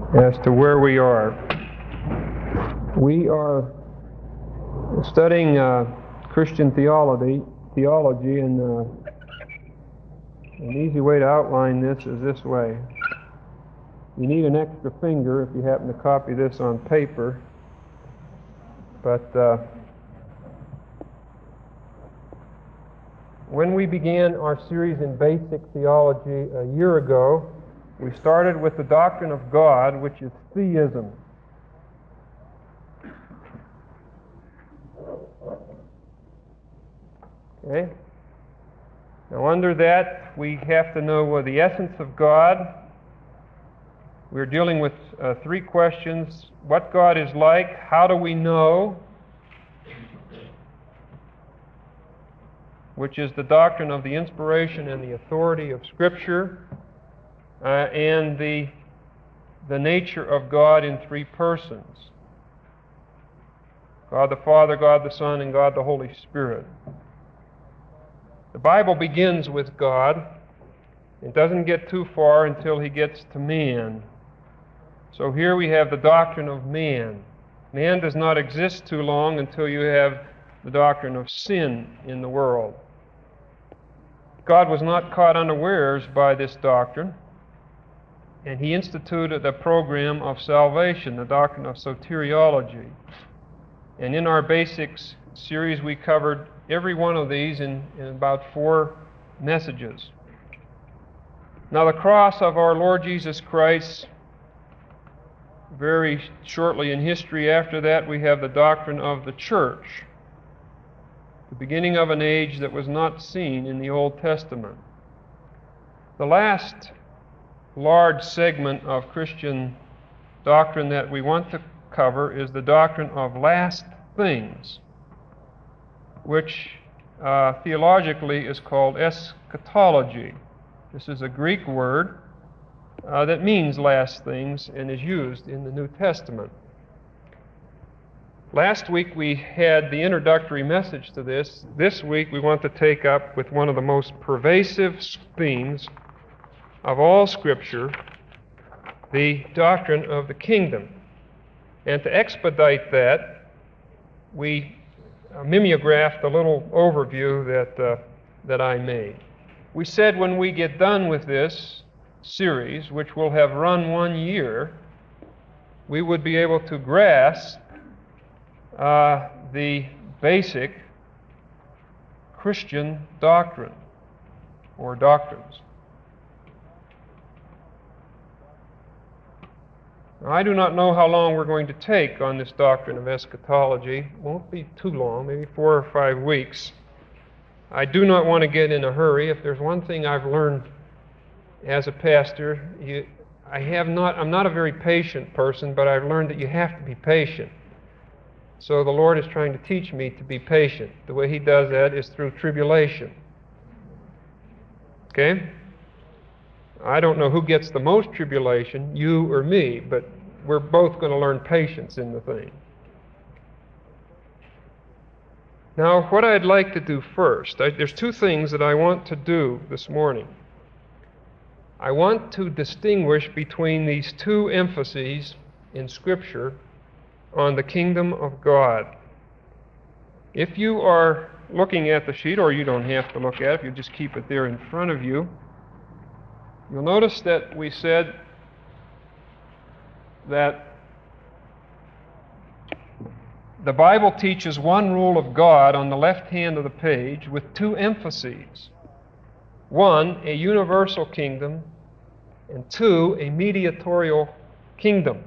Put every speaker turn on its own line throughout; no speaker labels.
as to where we are. We are studying Christian theology, and an easy way to outline this is this way. You need an extra finger if you happen to copy this on paper, but when we began our series in basic theology a year ago, we started with the doctrine of God, which is theism. Okay? Now under that, we have to know the essence of God. We're dealing with three questions: what God is like, how do we know, which is the doctrine of the inspiration and the authority of Scripture, and the nature of God in three persons: God the Father, God the Son, and God the Holy Spirit. The Bible begins with God. It doesn't get too far until He gets to man. So here we have the doctrine of man. Man does not exist too long until you have the doctrine of sin in the world. God was not caught unawares by this doctrine, and He instituted a program of salvation, the doctrine of soteriology. And in our basics series, we covered every one of these in about 4 messages. Now, the cross of our Lord Jesus Christ, very shortly in history after that, we have the doctrine of the church, the beginning of an age that was not seen in the Old Testament. The last large segment of Christian doctrine that we want to cover is the doctrine of last things, which theologically is called eschatology. This is a Greek word that means last things and is used in the New Testament. Last week we had the introductory message to this. This week we want to take up with one of the most pervasive themes of all Scripture, the doctrine of the kingdom. And to expedite that, we mimeographed a little overview that I made. We said when we get done with this series, which will have run 1 year, we would be able to grasp the basic Christian doctrine or doctrines. Now, I do not know how long we're going to take on this doctrine of eschatology. It won't be too long, maybe 4 or 5 weeks. I do not want to get in a hurry. If there's one thing I've learned as a pastor, I'm not a very patient person, but I've learned that you have to be patient. So the Lord is trying to teach me to be patient. The way He does that is through tribulation. Okay? I don't know who gets the most tribulation, you or me, but we're both going to learn patience in the thing. Now, what I'd like to do first, there's 2 things that I want to do this morning. I want to distinguish between these 2 emphases in Scripture on the kingdom of God. If you are looking at the sheet, or you don't have to look at it, you just keep it there in front of you, you'll notice that we said that the Bible teaches one rule of God on the left hand of the page with 2 emphases. 1, a universal kingdom, and 2, a mediatorial kingdom.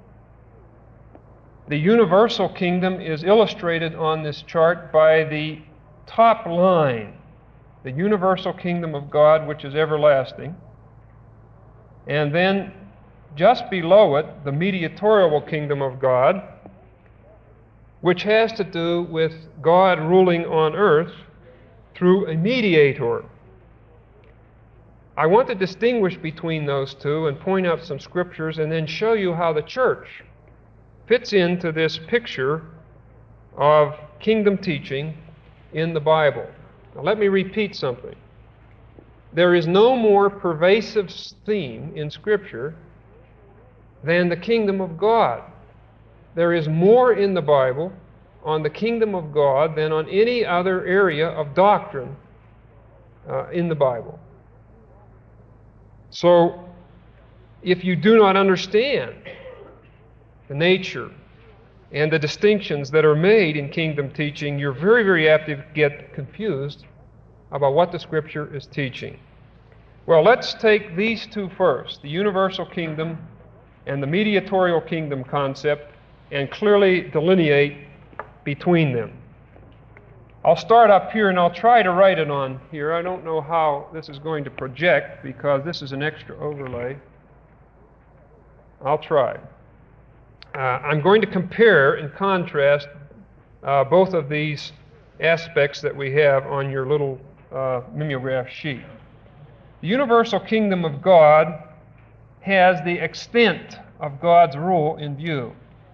The universal kingdom is illustrated on this chart by the top line, the universal kingdom of God, which is everlasting. And then just below it, the mediatorial kingdom of God, which has to do with God ruling on earth through a mediator. I want to distinguish between those 2 and point out some scriptures and then show you how the church fits into this picture of kingdom teaching in the Bible. Now let me repeat something. There is no more pervasive theme in Scripture than the kingdom of God. There is more in the Bible on the kingdom of God than on any other area of doctrine in the Bible. So, if you do not understand the nature and the distinctions that are made in kingdom teaching, you're very, very apt to get confused about what the Scripture is teaching. Well, let's take these two first, the universal kingdom and the mediatorial kingdom concept, and clearly delineate between them. I'll start up here and I'll try to write it on here. I don't know how this is going to project because this is an extra overlay. I'll try. I'm going to compare and contrast both of these aspects that we have on your little mimeograph sheet. The universal kingdom of God has the extent of God's rule in view.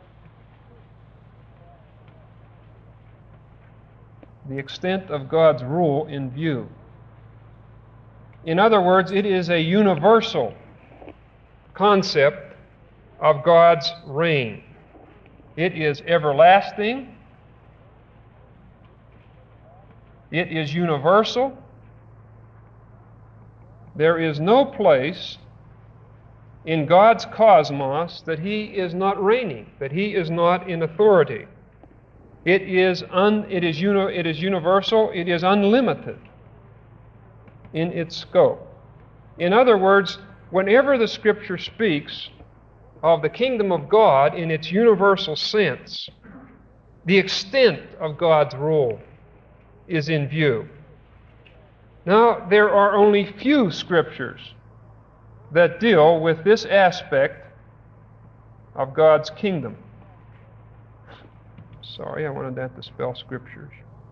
The extent of God's rule in view. In other words, it is a universal concept of God's reign. It is everlasting. It is universal. There is no place in God's cosmos that He is not reigning, that He is not in authority. It is universal, it is unlimited in its scope. In other words, whenever the Scripture speaks of the kingdom of God in its universal sense, the extent of God's rule is in view. Now, there are only few Scriptures that deal with this aspect of God's kingdom. Sorry, I wanted that to spell Scriptures.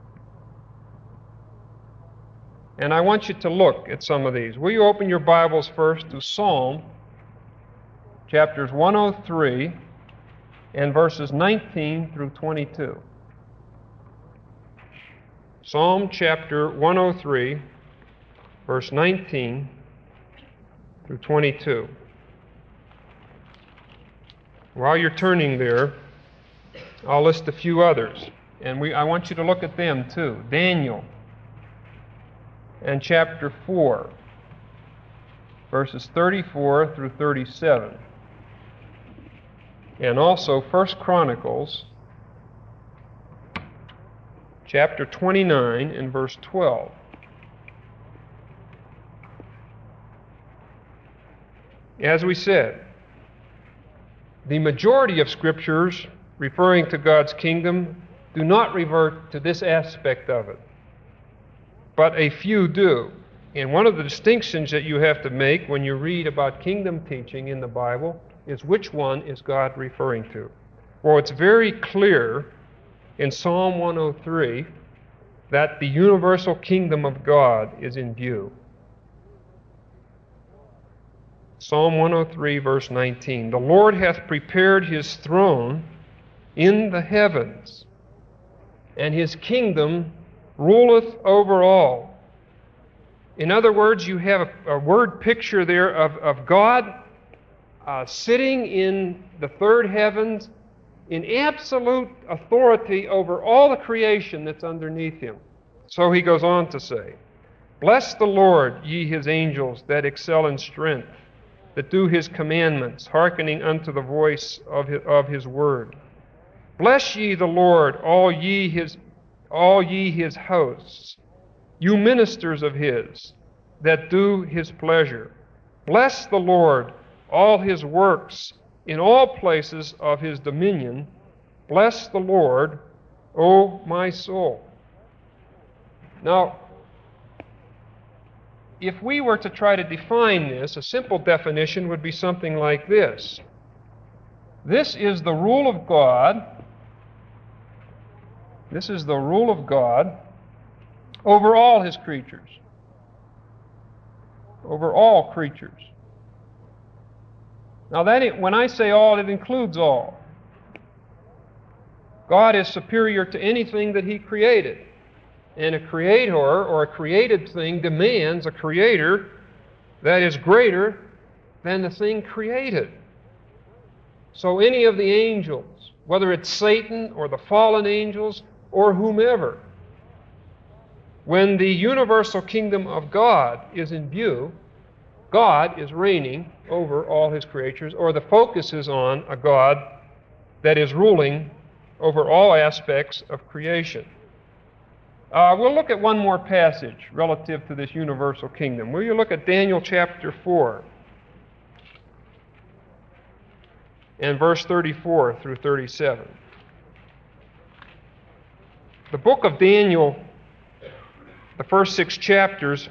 And I want you to look at some of these. Will you open your Bibles first to Psalm chapters 103 and verses 19 through 22. Psalm chapter 103, verse 19 through 22. While you're turning there, I'll list a few others, and I want you to look at them too. Daniel and chapter 4, verses 34 through 37. And also 1 Chronicles chapter 29 and verse 12. As we said, the majority of Scriptures referring to God's kingdom do not revert to this aspect of it, but a few do. And one of the distinctions that you have to make when you read about kingdom teaching in the Bible is which one is God referring to. Well, it's very clear in Psalm 103 that the universal kingdom of God is in view. Psalm 103, verse 19. The Lord hath prepared His throne in the heavens, and His kingdom ruleth over all. In other words, you have a word picture there of God sitting in the third heavens in absolute authority over all the creation that's underneath Him. So He goes on to say, Bless the Lord, ye His angels that excel in strength, that do His commandments, hearkening unto the voice of His word. Bless ye the Lord, all ye His hosts, you ministers of His, that do His pleasure. Bless the Lord, all His works, in all places of His dominion. Bless the Lord, O my soul. Now, if we were to try to define this, a simple definition would be something like this. This is the rule of God. This is the rule of God over all His creatures. Over all creatures. Now, when I say all, it includes all. God is superior to anything that He created. And a creator or a created thing demands a creator that is greater than the thing created. So any of the angels, whether it's Satan or the fallen angels or whomever, when the universal kingdom of God is in view, God is reigning over all His creatures, or the focus is on a God that is ruling over all aspects of creation. We'll look at one more passage relative to this universal kingdom. Will you look at Daniel chapter 4 and verse 34 through 37. The book of Daniel, the first 6 chapters,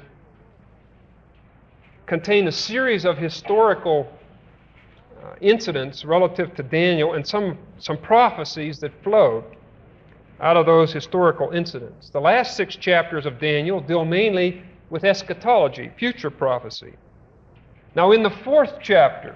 contain a series of historical incidents relative to Daniel and some prophecies that flowed out of those historical incidents. The last 6 chapters of Daniel deal mainly with eschatology, future prophecy. Now in the 4th chapter,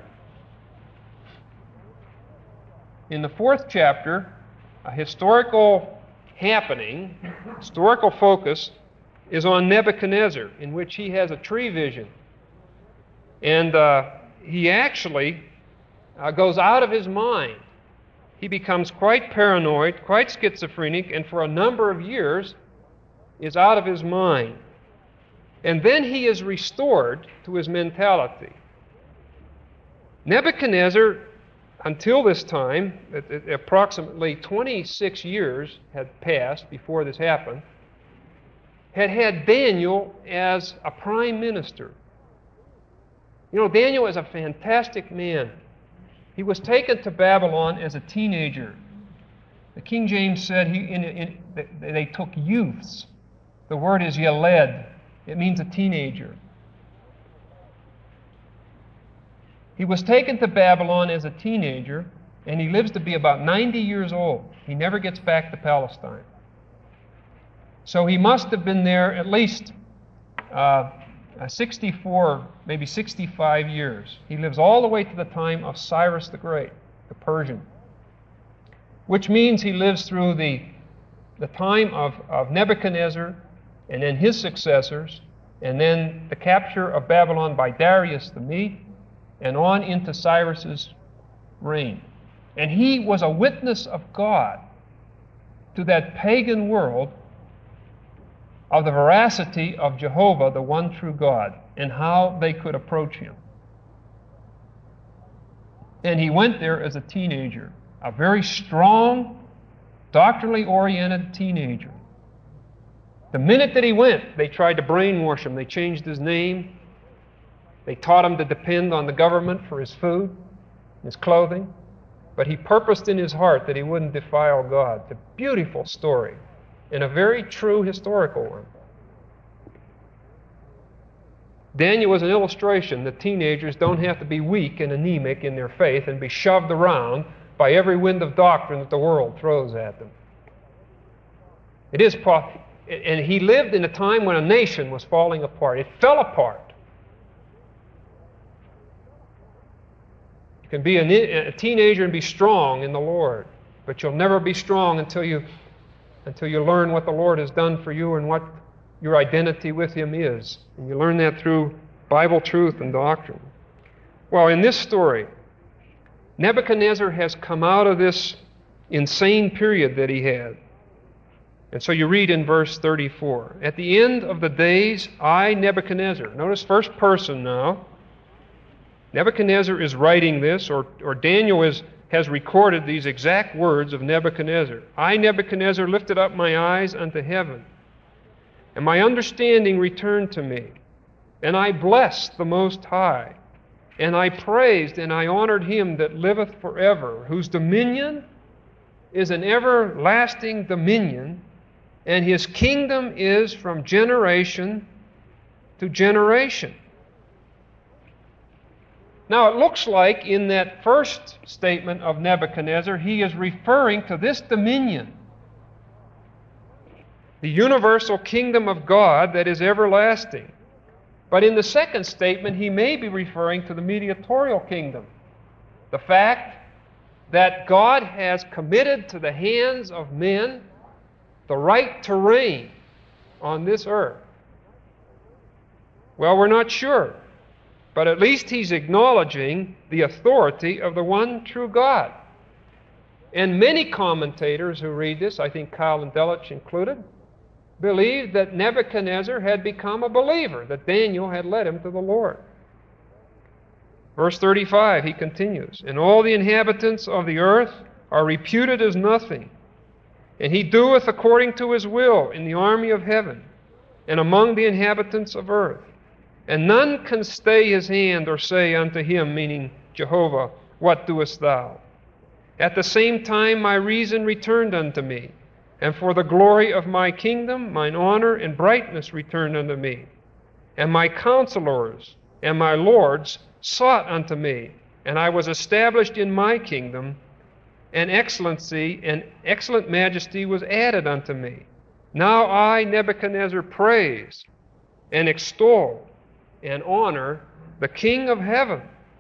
a historical happening, historical focus is on Nebuchadnezzar, in which he has a tree vision. And he actually goes out of his mind. He becomes quite paranoid, quite schizophrenic, and for a number of years is out of his mind. And then he is restored to his mentality. Nebuchadnezzar, until this time, approximately 26 years had passed before this happened, had Daniel as a prime minister. You know, Daniel is a fantastic man. He was taken to Babylon as a teenager. The King James said they took youths. The word is yeled. It means a teenager. He was taken to Babylon as a teenager, and he lives to be about 90 years old. He never gets back to Palestine. So he must have been there at least 64, maybe 65 years. He lives all the way to the time of Cyrus the Great, the Persian, which means he lives through the time of Nebuchadnezzar and then his successors, and then the capture of Babylon by Darius the Mede, and on into Cyrus's reign. And he was a witness of God to that pagan world of the veracity of Jehovah, the one true God, and how they could approach Him. And he went there as a teenager, a very strong, doctrinally oriented teenager. The minute that he went, they tried to brainwash him. They changed his name. They taught him to depend on the government for his food, his clothing. But he purposed in his heart that he wouldn't defile God. It's a beautiful story, and a very true historical one. Daniel was an illustration that teenagers don't have to be weak and anemic in their faith and be shoved around by every wind of doctrine that the world throws at them. And he lived in a time when a nation was falling apart. It fell apart. You can be a teenager and be strong in the Lord, but you'll never be strong until you learn what the Lord has done for you and what your identity with Him is. And you learn that through Bible truth and doctrine. Well, in this story, Nebuchadnezzar has come out of this insane period that he had. And so you read in verse 34, "At the end of the days, I, Nebuchadnezzar," notice first person now. Nebuchadnezzar is writing this, or Daniel has recorded these exact words of Nebuchadnezzar. "I, Nebuchadnezzar, lifted up my eyes unto heaven, and my understanding returned to me. And I blessed the Most High, and I praised and I honored Him that liveth forever, whose dominion is an everlasting dominion, and His kingdom is from generation to generation." Now it looks like in that first statement of Nebuchadnezzar, he is referring to this dominion, the universal kingdom of God that is everlasting. But in the second statement, he may be referring to the mediatorial kingdom, the fact that God has committed to the hands of men the right to reign on this earth. Well, we're not sure. but at least he's acknowledging the authority of the one true God. And many commentators who read this, I think Kyle and Delitzsch included, believed that Nebuchadnezzar had become a believer, that Daniel had led him to the Lord. Verse 35, he continues, "And all the inhabitants of the earth are reputed as nothing, and he doeth according to his will in the army of heaven, and among the inhabitants of earth. And none can stay his hand or say unto him," meaning Jehovah, "What doest thou?" At the same time my reason returned unto me, and for the glory of my kingdom mine honor and brightness returned unto me. And my counselors and my lords sought unto me, and I was established in my kingdom, and excellency and excellent majesty was added unto me. Now I, Nebuchadnezzar, praise and extol and honor the King of heaven,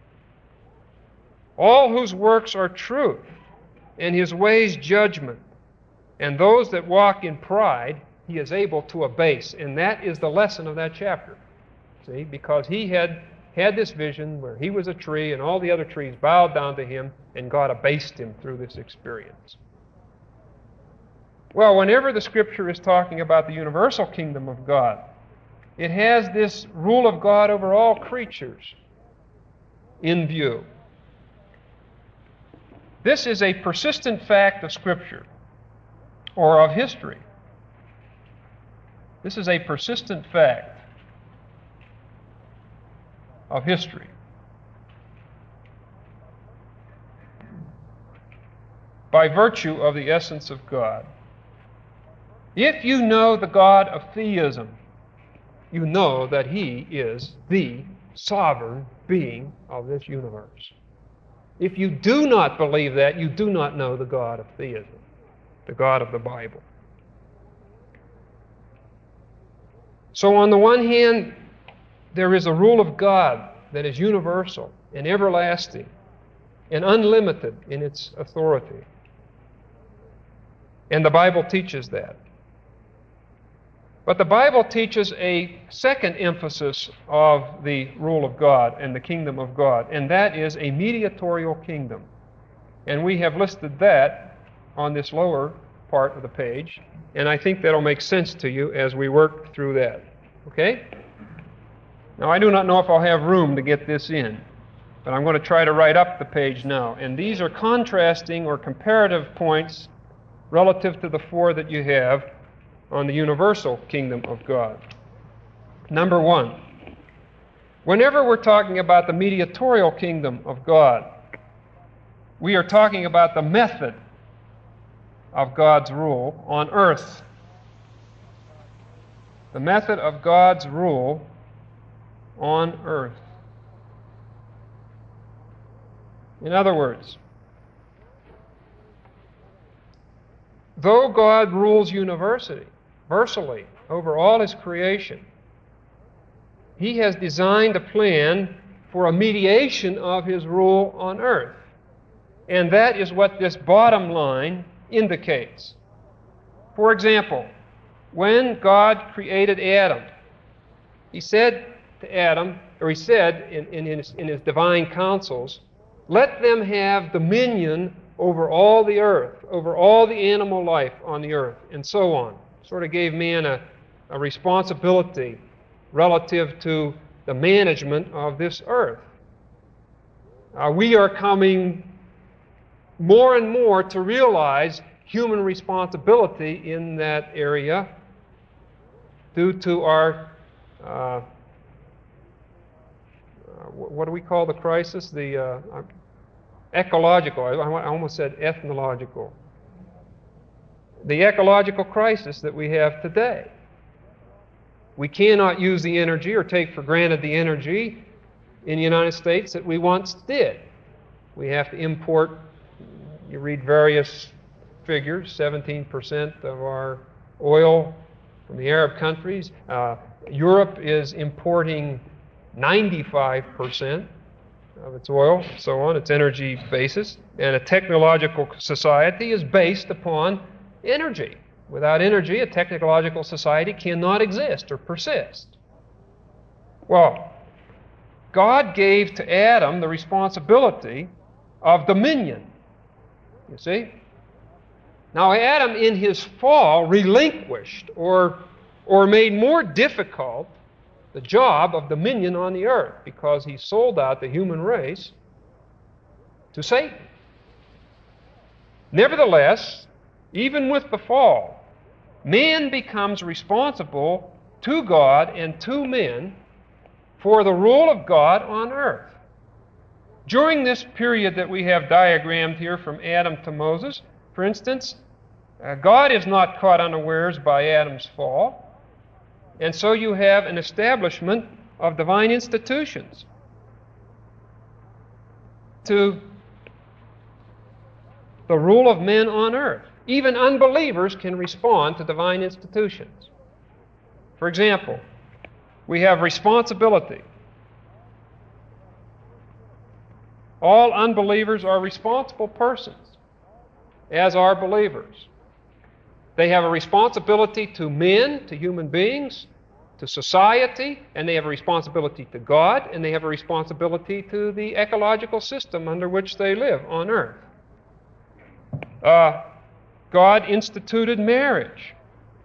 all whose works are truth, and his ways judgment, and those that walk in pride he is able to abase. And that is the lesson of that chapter. See, because he had this vision where he was a tree and all the other trees bowed down to him, and God abased him through this experience. Well, whenever the Scripture is talking about the universal kingdom of God, it has this rule of God over all creatures in view. This is a persistent fact of Scripture, or of history. This is a persistent fact of history. By virtue of the essence of God. If you know the God of theism, you know that he is the sovereign being of this universe. If you do not believe that, you do not know the God of theism, the God of the Bible. So on the one hand, there is a rule of God that is universal and everlasting and unlimited in its authority. And the Bible teaches that. But the Bible teaches a second emphasis of the rule of God and the kingdom of God, and that is a mediatorial kingdom. And we have listed that on this lower part of the page, and I think that'll make sense to you as we work through that. Okay? Now, I do not know if I'll have room to get this in, but I'm going to try to write up the page now. And these are contrasting or comparative points relative to the four that you have on the universal kingdom of God. Number one, whenever we're talking about the mediatorial kingdom of God, we are talking about the method of God's rule on earth. The method of God's rule on earth. In other words, though God rules universally over all his creation, he has designed a plan for a mediation of his rule on earth. And that is what this bottom line indicates. For example, when God created Adam, he said to Adam, or he said in his divine counsels, "Let them have dominion over all the earth, over all the animal life on the earth," and so on. Sort of gave man a responsibility relative to the management of this earth. We are coming more and more to realize human responsibility in that area due to our, what do we call the crisis? The ecological, I almost said ethnological. The ecological crisis that we have today. We cannot use the energy or take for granted the energy in the United States that we once did. We have to import, you read various figures, 17% of our oil from the Arab countries. Europe is importing 95% of its oil, so on, its energy basis. And a technological society is based upon energy. Without energy, a technological society cannot exist or persist. Well, God gave to Adam the responsibility of dominion. You see? Now, Adam, in his fall, relinquished or made more difficult the job of dominion on the earth because he sold out the human race to Satan. Nevertheless, even with the fall, man becomes responsible to God and to men for the rule of God on earth. During this period that we have diagrammed here from Adam to Moses, for instance, God is not caught unawares by Adam's fall, and so you have an establishment of divine institutions to the rule of men on earth. Even unbelievers can respond to divine institutions. For example, we have responsibility. All unbelievers are responsible persons, as are believers. They have a responsibility to men, to human beings, to society, and they have a responsibility to God, and they have a responsibility to the ecological system under which they live on earth. God instituted marriage.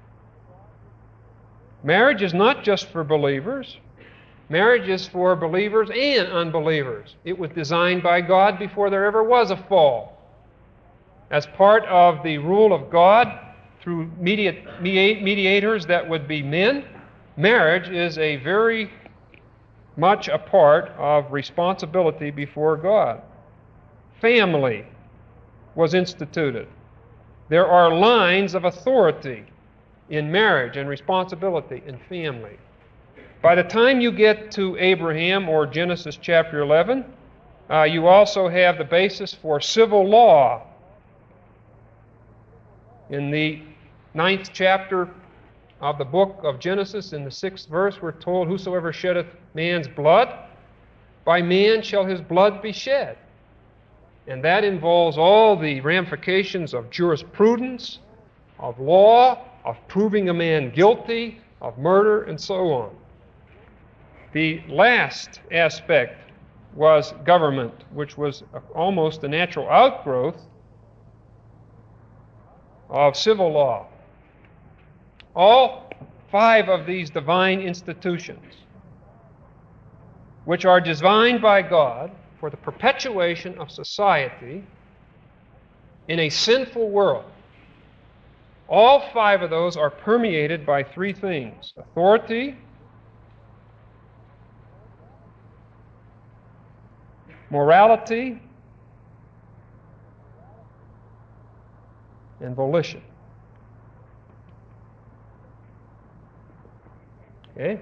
Marriage is not just for believers. Marriage is for believers and unbelievers. It was designed by God before there ever was a fall. As part of the rule of God through mediators that would be men, marriage is a very much a part of responsibility before God. Family was instituted. There are lines of authority in marriage and responsibility in family. By the time you get to Abraham or Genesis chapter 11, you also have the basis for civil law. In the 9th chapter of the book of Genesis, in the 6th verse, we're told, "Whosoever sheddeth man's blood, by man shall his blood be shed." And that involves all the ramifications of jurisprudence, of law, of proving a man guilty, of murder, and so on. The last aspect was government, which was almost a natural outgrowth of civil law. All 5 of these divine institutions, which are designed by God for the perpetuation of society in a sinful world, all 5 of those are permeated by 3 things: authority, morality, and volition. Okay?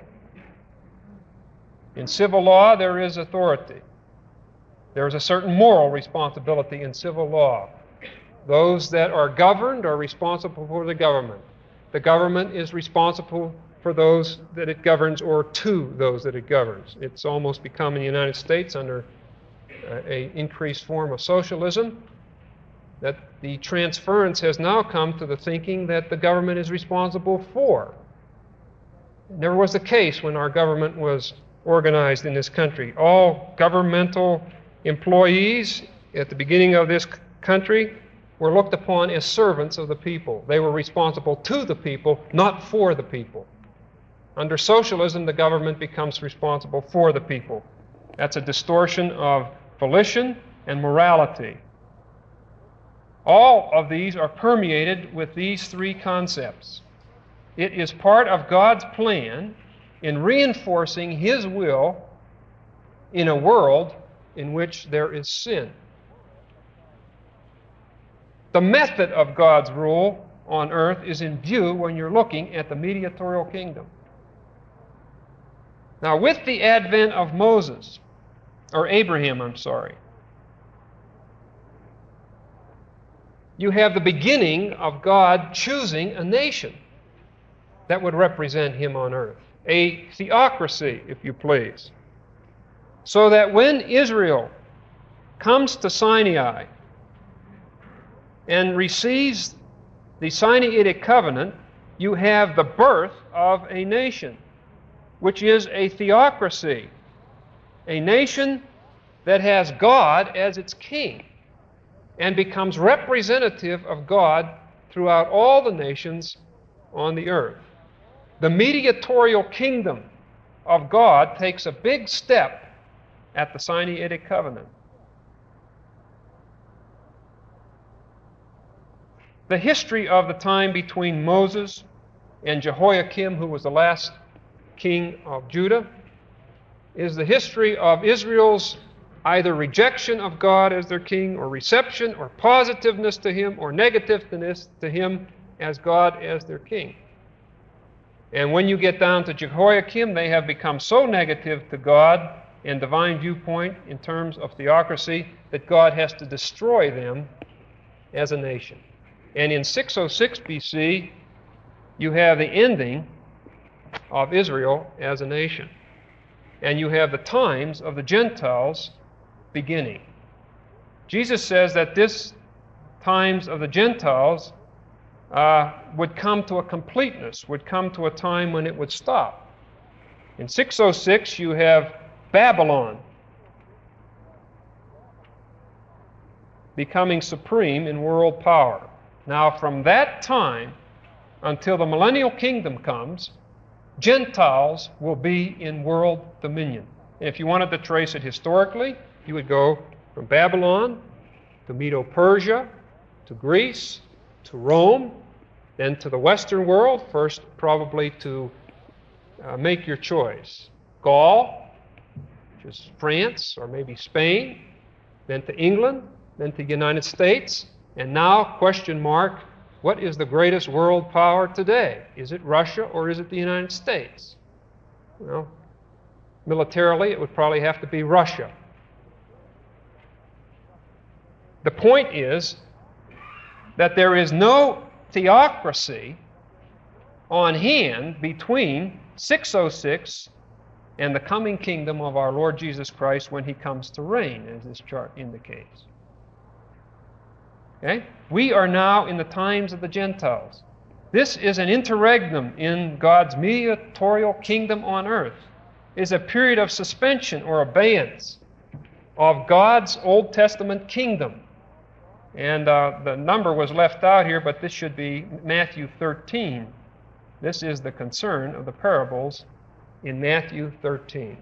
In civil law, there is authority. There is a certain moral responsibility in civil law. Those that are governed are responsible for the government. The government is responsible for those that it governs or to those that it governs. It's almost become in the United States under an increased form of socialism that the transference has now come to the thinking that the government is responsible for. It never was the case when our government was organized in this country. All governmental employees at the beginning of this country were looked upon as servants of the people. They were responsible to the people, not for the people. Under socialism, the government becomes responsible for the people. That's a distortion of volition and morality. All of these are permeated with these 3 concepts. It is part of God's plan in reinforcing His will in a world in which there is sin. The method of God's rule on earth is in view when you're looking at the mediatorial kingdom. Now, with the advent of Abraham, you have the beginning of God choosing a nation that would represent Him on earth. A theocracy, if you please. So that when Israel comes to Sinai and receives the Sinaitic covenant, you have the birth of a nation, which is a theocracy. A nation that has God as its king and becomes representative of God throughout all the nations on the earth. The mediatorial kingdom of God takes a big step at the Sinaitic covenant. The history of the time between Moses and Jehoiakim, who was the last king of Judah, is the history of Israel's either rejection of God as their king, or reception, or positiveness to Him, or negativeness to Him as God as their king. And when you get down to Jehoiakim, they have become so negative to God and divine viewpoint in terms of theocracy that God has to destroy them as a nation. And in 606 BC, you have the ending of Israel as a nation. And you have the times of the Gentiles beginning. Jesus says that this times of the Gentiles would come to a completeness, would come to a time when it would stop. In 606, you have Babylon becoming supreme in world power. Now, from that time until the millennial kingdom comes, Gentiles will be in world dominion. And if you wanted to trace it historically, you would go from Babylon to Medo-Persia, to Greece, to Rome, then to the Western world, first probably to make your choice. Gaul, which is France or maybe Spain, then to England, then to the United States, and now, question mark, what is the greatest world power today? Is it Russia or is it the United States? Well, militarily, it would probably have to be Russia. The point is that there is no theocracy on hand between 606 and the coming kingdom of our Lord Jesus Christ when He comes to reign, as this chart indicates. Okay? We are now in the times of the Gentiles. This is an interregnum in God's mediatorial kingdom on earth. It is a period of suspension or abeyance of God's Old Testament kingdom. And the number was left out here, but this should be Matthew 13. This is the concern of the parables in Matthew 13.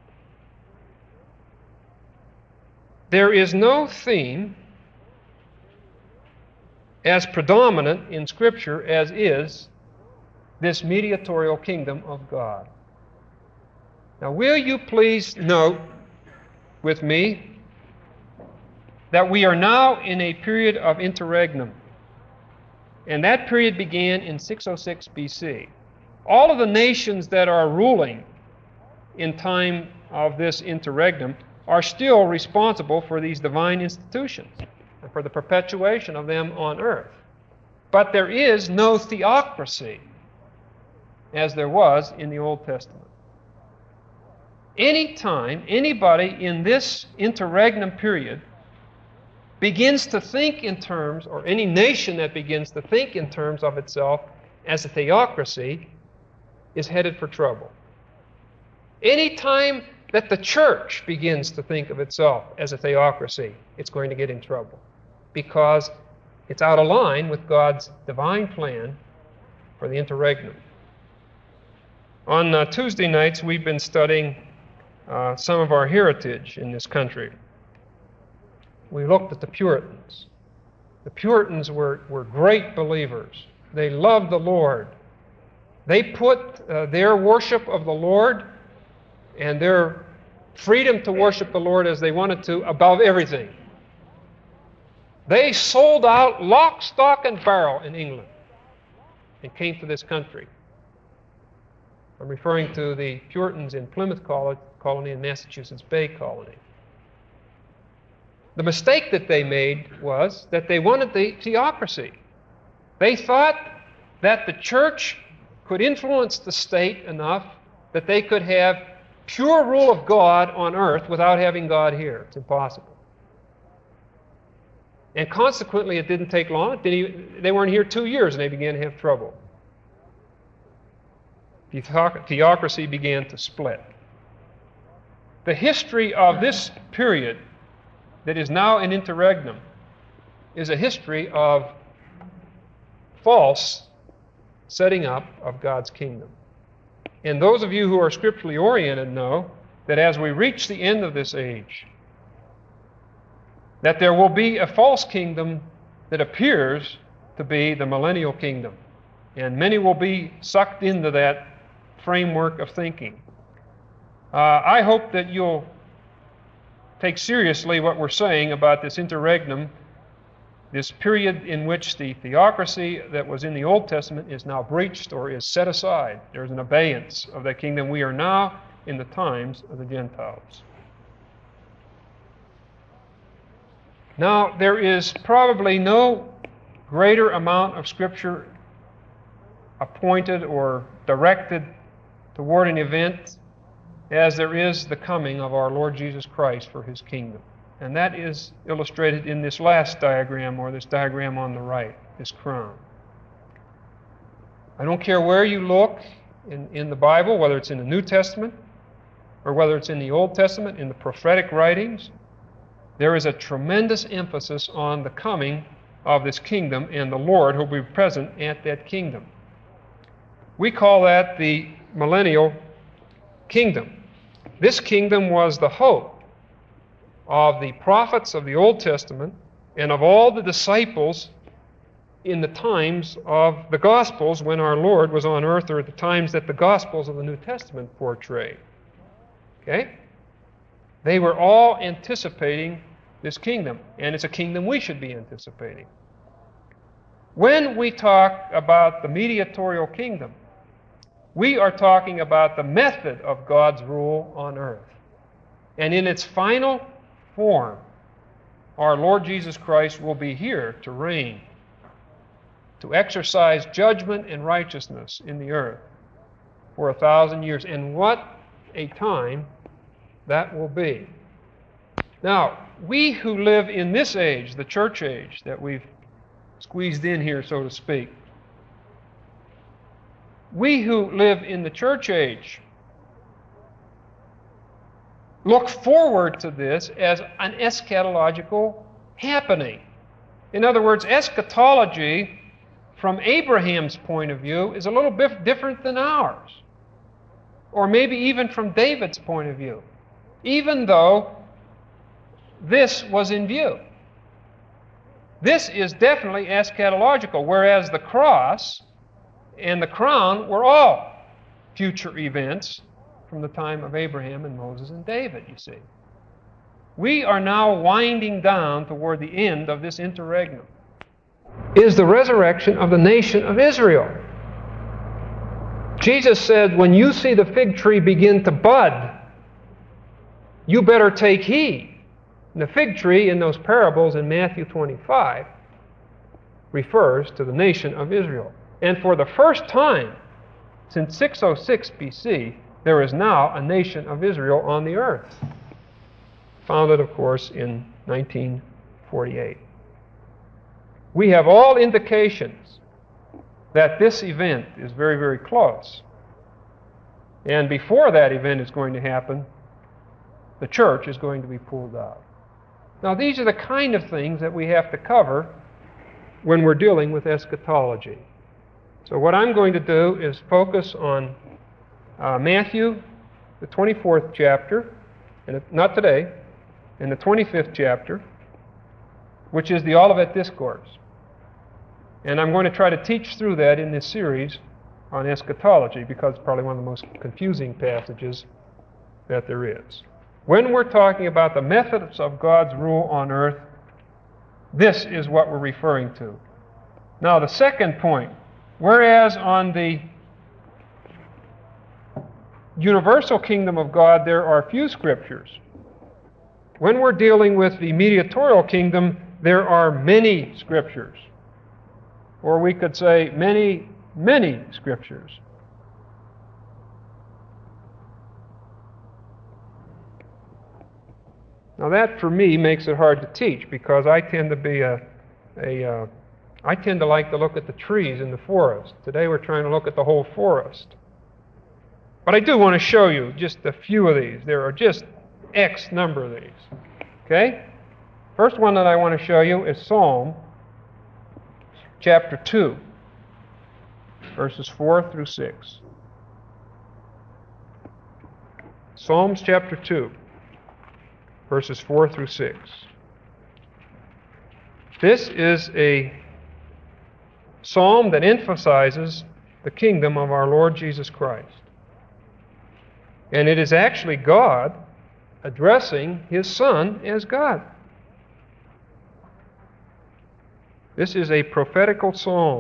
There is no theme as predominant in Scripture as is this mediatorial kingdom of God. Now, will you please note with me that we are now in a period of interregnum, and that period began in 606 BC. All of the nations that are ruling in time of this interregnum are still responsible for these divine institutions and for the perpetuation of them on earth. But there is no theocracy as there was in the Old Testament. Anytime anybody in this interregnum period begins to think in terms, or any nation that begins to think in terms of itself as a theocracy, is headed for trouble. Anytime that the church begins to think of itself as a theocracy, it's going to get in trouble, because it's out of line with God's divine plan for the interregnum. On Tuesday nights, we've been studying some of our heritage in this country. We looked at the Puritans. The Puritans were great believers. They loved the Lord. They put their worship of the Lord and their freedom to worship the Lord as they wanted to above everything. They sold out lock, stock, and barrel in England and came to this country. I'm referring to the Puritans in Plymouth Colony and Massachusetts Bay Colony. The mistake that they made was that they wanted the theocracy. They thought that the church could influence the state enough that they could have pure rule of God on earth without having God here. It's impossible. And consequently, it didn't take long. They weren't here 2 years and they began to have trouble. Theocracy began to split. The history of this period that is now an interregnum is a history of false setting up of God's kingdom. And those of you who are scripturally oriented know that as we reach the end of this age, that there will be a false kingdom that appears to be the millennial kingdom. And many will be sucked into that framework of thinking. I hope that you'll take seriously what we're saying about this interregnum, this period in which the theocracy that was in the Old Testament is now breached or is set aside. There's an abeyance of that kingdom. We are now in the times of the Gentiles. Now, there is probably no greater amount of Scripture appointed or directed toward an event as there is the coming of our Lord Jesus Christ for His kingdom. And that is illustrated in this last diagram, or this diagram on the right, this crown. I don't care where you look in the Bible, whether it's in the New Testament or whether it's in the Old Testament, in the prophetic writings, there is a tremendous emphasis on the coming of this kingdom and the Lord who will be present at that kingdom. We call that the millennial kingdom. This kingdom was the hope of the prophets of the Old Testament and of all the disciples in the times of the Gospels when our Lord was on earth, or at the times that the Gospels of the New Testament portray. Okay? They were all anticipating this kingdom, and it's a kingdom we should be anticipating. When we talk about the mediatorial kingdom, we are talking about the method of God's rule on earth. And in its final form, our Lord Jesus Christ will be here to reign, to exercise judgment and righteousness in the earth for 1,000 years. And what a time that will be. Now, we who live in this age, the church age that we've squeezed in here, so to speak, we who live in the church age look forward to this as an eschatological happening. In other words, eschatology from Abraham's point of view is a little bit different than ours, or maybe even from David's point of view, even though this was in view. This is definitely eschatological, whereas the cross and the crown were all future events from the time of Abraham and Moses and David, you see. We are now winding down toward the end of this interregnum. Is the resurrection of the nation of Israel. Jesus said, when you see the fig tree begin to bud, you better take heed. And the fig tree in those parables in Matthew 25 refers to the nation of Israel. And for the first time since 606 BC, there is now a nation of Israel on the earth. Founded, of course, in 1948. We have all indications that this event is very, very close. And before that event is going to happen, the church is going to be pulled out. Now, these are the kind of things that we have to cover when we're dealing with eschatology. So what I'm going to do is focus on Matthew, the 24th chapter, and not today, in the 25th chapter, which is the Olivet Discourse. And I'm going to try to teach through that in this series on eschatology, because it's probably one of the most confusing passages that there is. When we're talking about the methods of God's rule on earth, this is what we're referring to. Now, the second point, whereas on the universal kingdom of God there are few scriptures, when we're dealing with the mediatorial kingdom, there are many scriptures. Or we could say many, many scriptures. Now that, for me, makes it hard to teach, because I tend to be I tend to like to look at the trees in the forest. Today we're trying to look at the whole forest. But I do want to show you just a few of these. There are just X number of these. Okay? First one that I want to show you is Psalm chapter 2, verses 4 through 6. Psalms chapter 2, verses 4 through 6. This is a psalm that emphasizes the kingdom of our Lord Jesus Christ. And it is actually God addressing His Son as God. This is a prophetical psalm.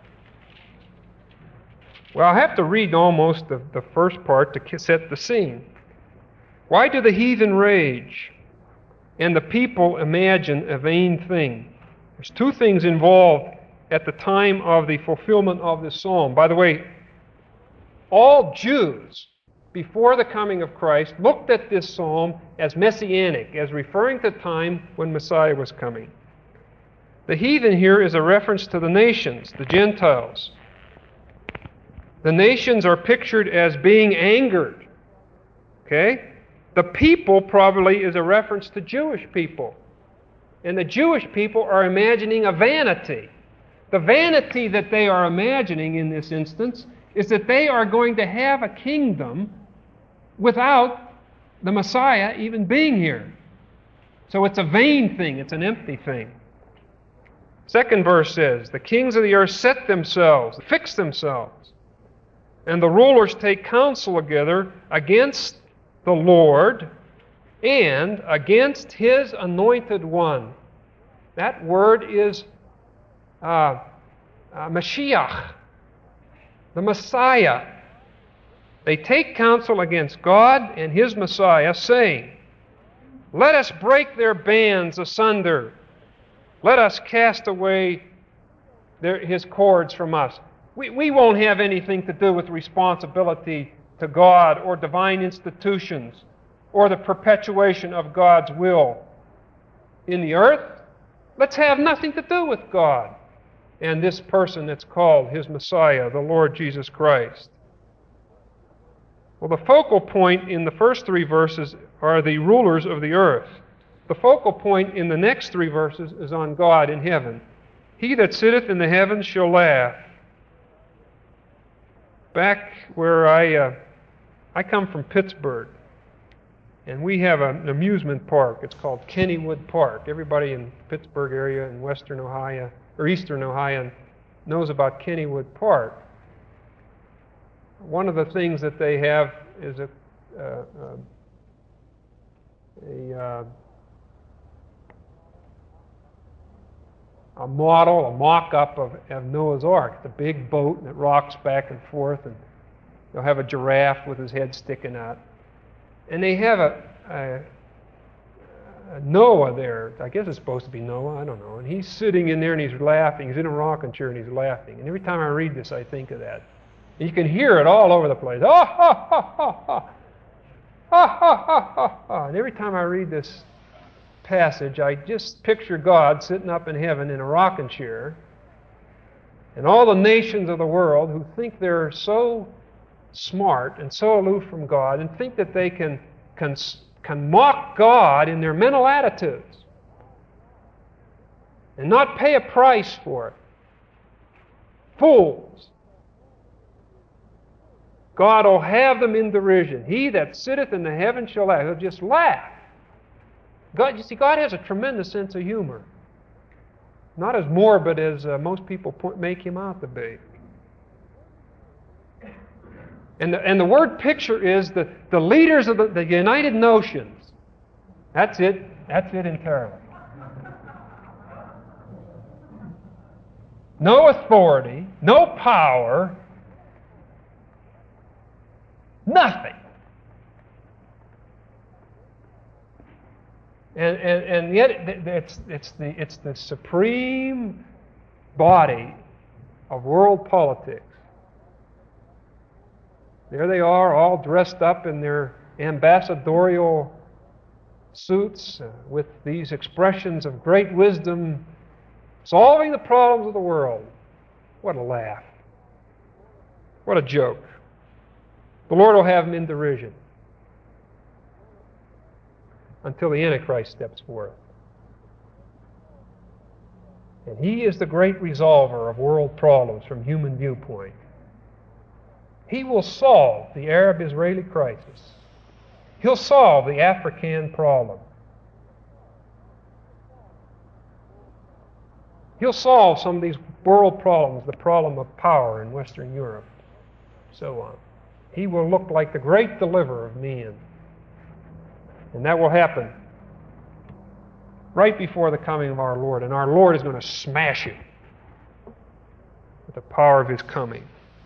Well, I'll have to read almost the first part to set the scene. Why do the heathen rage and the people imagine a vain thing? There's two things involved at the time of the fulfillment of this psalm. By the way, all Jews before the coming of Christ looked at this psalm as messianic, as referring to the time when Messiah was coming. The heathen here is a reference to the nations, the Gentiles. The nations are pictured as being angered. Okay? The people probably is a reference to Jewish people. And the Jewish people are imagining a vanity. The vanity that they are imagining in this instance is that they are going to have a kingdom without the Messiah even being here. So it's a vain thing, it's an empty thing. Second verse says, the kings of the earth set themselves, fix themselves, and the rulers take counsel together against the Lord and against His anointed one. That word is Mashiach, the Messiah. They take counsel against God and His Messiah, saying, let us break their bands asunder. Let us cast away His cords from us. We won't have anything to do with responsibility to God or divine institutions or the perpetuation of God's will in the earth. Let's have nothing to do with God and this person that's called His Messiah, the Lord Jesus Christ. Well, the focal point in the first three verses are the rulers of the earth. The focal point in the next three verses is on God in heaven. He that sitteth in the heavens shall laugh. Back where I come from Pittsburgh, and we have an amusement park. It's called Kennywood Park. Everybody in the Pittsburgh area in western Ohio, or eastern Ohio, knows about Kennywood Park. One of the things that they have is a model, a mock-up of Noah's Ark, the big boat that rocks back and forth, and they'll have a giraffe with his head sticking out. And they have a Noah there. I guess it's supposed to be Noah, I don't know. And he's sitting in there and he's laughing. He's in a rocking chair and he's laughing. And every time I read this, I think of that. And you can hear it all over the place. Ah, ha, ha, ha, ha. Ha, ha, ha, ha, ha. And every time I read this passage, I just picture God sitting up in heaven in a rocking chair, and all the nations of the world who think they're so smart and so aloof from God and think that they can mock God in their mental attitudes and not pay a price for it. Fools. God will have them in derision. He that sitteth in the heavens shall laugh. He'll just laugh. God, you see, God has a tremendous sense of humor. Not as morbid as most people make Him out to be. And the word picture is the leaders of the United Nations. That's it. That's it entirely. No authority, no power, nothing. And yet it's the supreme body of world politics. There they are, all dressed up in their ambassadorial suits with these expressions of great wisdom, solving the problems of the world. What a laugh. What a joke. The Lord will have them in derision. until the Antichrist steps forth. And he is the great resolver of world problems from human viewpoint. He will solve the Arab-Israeli crisis. He'll solve the African problem. He'll solve some of these world problems, the problem of power in Western Europe, so on. He will look like the great deliverer of men. And that will happen right before the coming of our Lord. And our Lord is going to smash it with the power of His coming.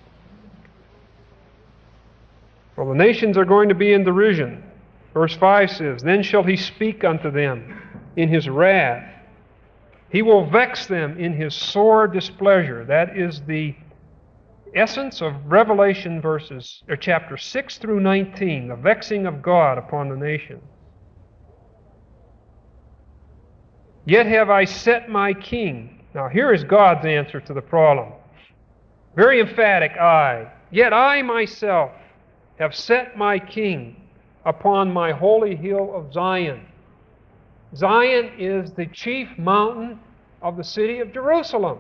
Well, the nations are going to be in derision. Verse 5 says, "Then shall He speak unto them in His wrath. He will vex them in His sore displeasure." That is the essence of Revelation chapter 6 through 19, the vexing of God upon the nation. "Yet have I set my king." Now here is God's answer to the problem. Very emphatic, "I. Yet I myself have set my king upon my holy hill of Zion." Zion is the chief mountain of the city of Jerusalem.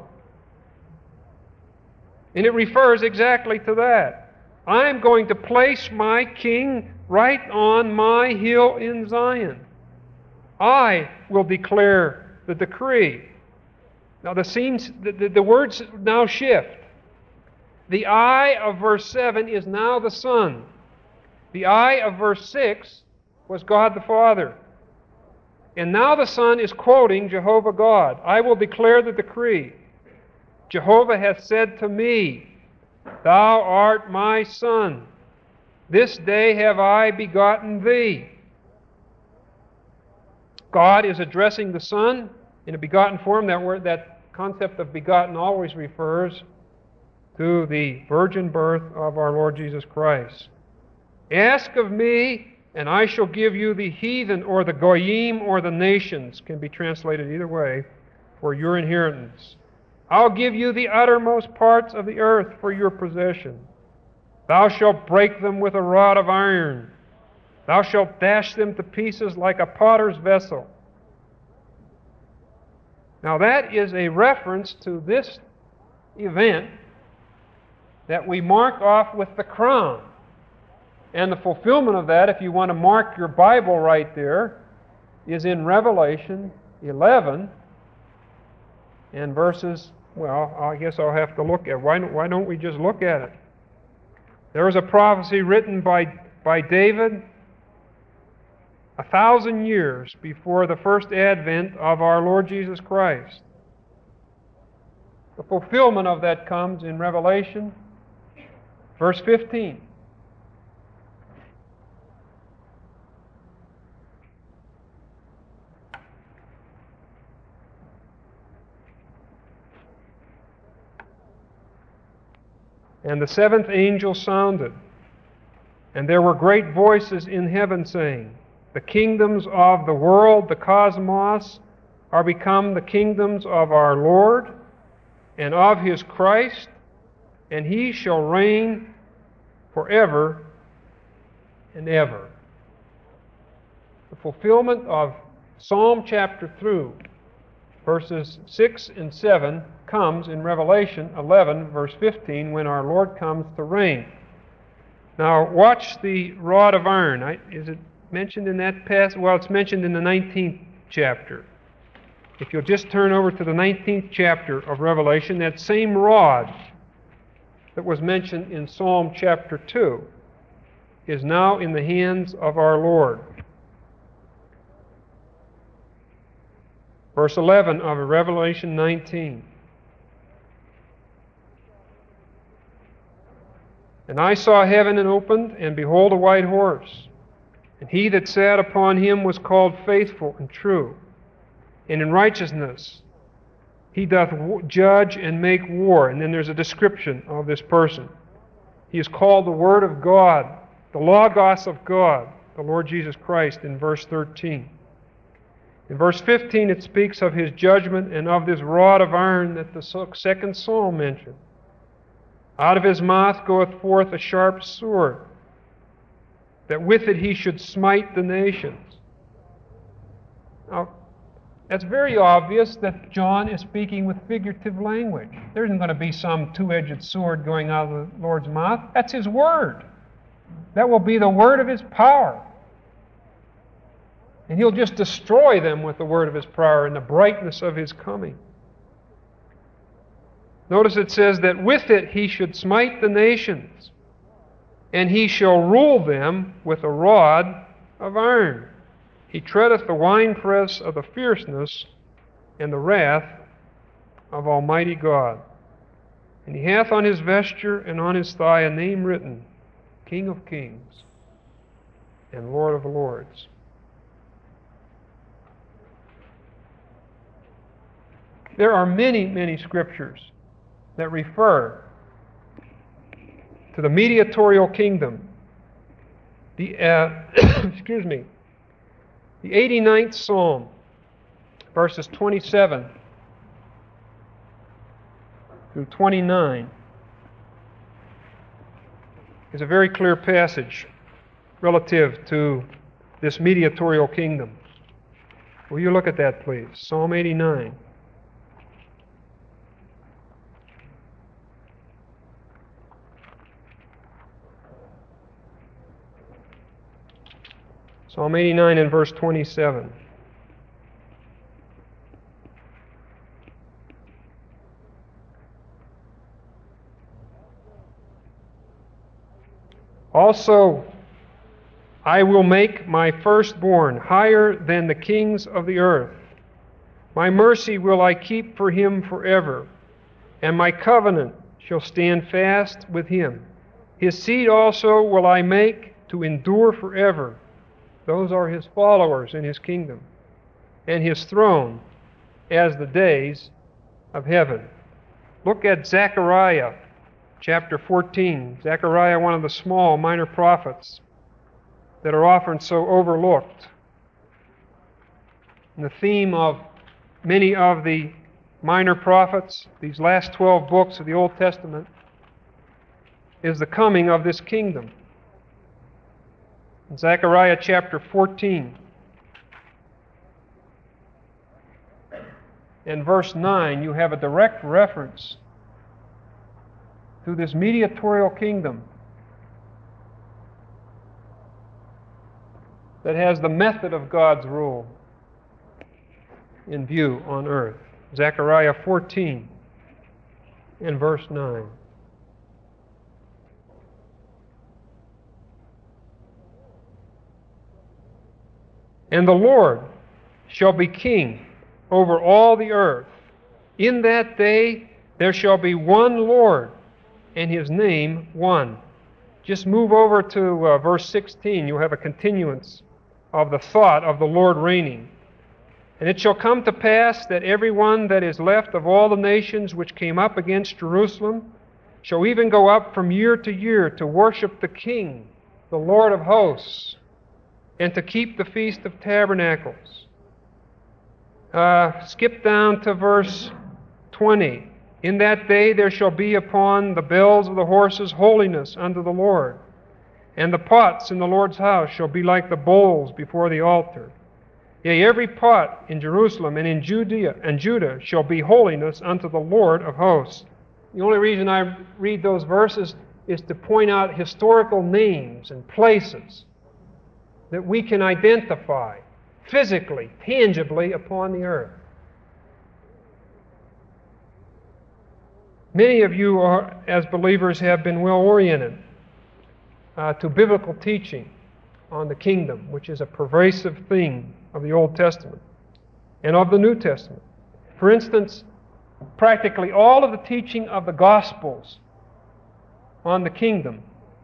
And it refers exactly to that. I'm going to place my king right on my hill in Zion. I will declare the decree. Now the words now shift. The I of verse 7 is now the Son. The I of verse 6 was God the Father. And now the Son is quoting Jehovah God. "I will declare the decree. Jehovah hath said to me, Thou art my Son. This day have I begotten thee." God is addressing the Son in a begotten form. That concept of begotten always refers to the virgin birth of our Lord Jesus Christ. "Ask of me, and I shall give you the heathen," or the goyim, or the nations, can be translated either way, "for your inheritance. I'll give you the uttermost parts of the earth for your possession. Thou shalt break them with a rod of iron. Thou shalt dash them to pieces like a potter's vessel." Now that is a reference to this event that we mark off with the crown. And the fulfillment of that, if you want to mark your Bible right there, is in Revelation 11 and verses, well, I guess I'll have to look at. Why don't we just look at it? There was a prophecy written by David 1,000 years before the first advent of our Lord Jesus Christ. The fulfillment of that comes in Revelation, verse 15. "And the seventh angel sounded, and there were great voices in heaven saying, The kingdoms of the world, the cosmos, are become the kingdoms of our Lord and of His Christ, and He shall reign forever and ever." The fulfillment of Psalm chapter 2, verses 6 and 7, comes in Revelation 11, verse 15, when our Lord comes to reign. Now, watch the rod of iron. Is it mentioned in that passage? Well, it's mentioned in the 19th chapter. If you'll just turn over to the 19th chapter of Revelation, that same rod that was mentioned in Psalm chapter 2 is now in the hands of our Lord. Verse 11 of Revelation 19. "And I saw heaven opened, and behold a white horse. And he that sat upon him was called Faithful and True. And in righteousness he doth judge and make war." And then there's a description of this person. He is called the Word of God, the Logos of God, the Lord Jesus Christ, in verse 13. In verse 15 it speaks of His judgment and of this rod of iron that the second psalm mentioned. "Out of His mouth goeth forth a sharp sword, that with it He should smite the nations. Now, it's very obvious that John is speaking with figurative language. There isn't going to be some two-edged sword going out of the Lord's mouth. That's His Word. That will be the word of His power. And He'll just destroy them with the word of His power in the brightness of His coming. Notice it says that with it He should smite the nations, and He shall rule them with a rod of iron. He treadeth the winepress of the fierceness and the wrath of Almighty God. And He hath on His vesture and on His thigh a name written, King of Kings and Lord of Lords. There are many, many scriptures that refer to the mediatorial kingdom. The excuse me. The 89th Psalm, verses 27 through 29, is a very clear passage relative to this mediatorial kingdom. Will you look at that, please? Psalm 89. Psalm 89 and verse 27. Also, I will make my firstborn higher than the kings of the earth. My mercy will I keep for him forever, and my covenant shall stand fast with him. His seed also will I make to endure forever. Those are His followers in His kingdom, and His throne as the days of heaven. Look at Zechariah chapter 14. Zechariah, one of the small minor prophets that are often so overlooked. And the theme of many of the minor prophets, these last 12 books of the Old Testament, is the coming of this kingdom. In Zechariah chapter 14 and verse 9, you have a direct reference to this mediatorial kingdom that has the method of God's rule in view on earth. Zechariah 14 and verse 9. And the Lord shall be king over all the earth. In that day there shall be one Lord, and His name one. Just move over to verse 16. You'll have a continuance of the thought of the Lord reigning. And it shall come to pass that every one that is left of all the nations which came up against Jerusalem shall even go up from year to year to worship the King, the Lord of hosts, and to keep the Feast of Tabernacles. Skip down to verse 20. In that day there shall be upon the bells of the horses holiness unto the Lord, and the pots in the Lord's house shall be like the bowls before the altar. Yea, every pot in Jerusalem and in Judah shall be holiness unto the Lord of hosts. The only reason I read those verses is to point out historical names and places that we can identify physically, tangibly upon the earth. Many of you, as believers, have been well oriented to biblical teaching on the kingdom, which is a pervasive theme of the Old Testament and of the New Testament. For instance, practically all of the teaching of the Gospels on the kingdom